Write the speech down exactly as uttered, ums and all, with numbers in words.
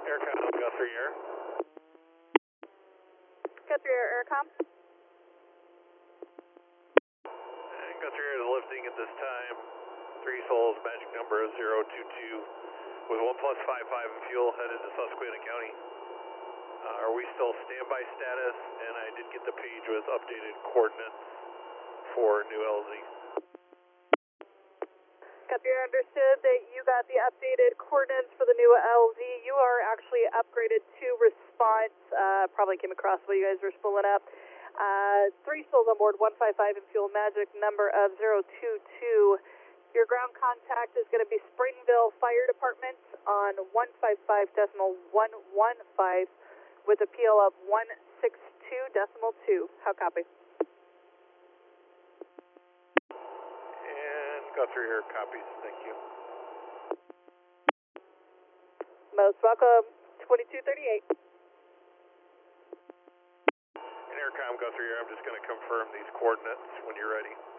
Aircom, Guthrie Air. Guthrie Air, Aircom. And Guthrie Air is lifting at this time. Three souls, magic number of zero two two, with one plus five five in fuel, headed to Susquehanna County. Uh, are we still standby status? And I did get the page with updated coordinates for new L Z. Guthrie Air, understood that you got the updated coordinates for the new L Z. You are actually upgraded to response. Uh, probably came across while you guys were spooling up. Uh, three souls on board, one five five in fuel, magic number of zero two two. Your ground contact is going to be Springville Fire Department on one five five decimal one one five with a P L of one six two decimal two. How copy? And Guthrie Air copies, thank you. Most welcome, twenty-two thirty-eight. And Aircom, Guthrie Air, I'm just going to confirm these coordinates when you're ready.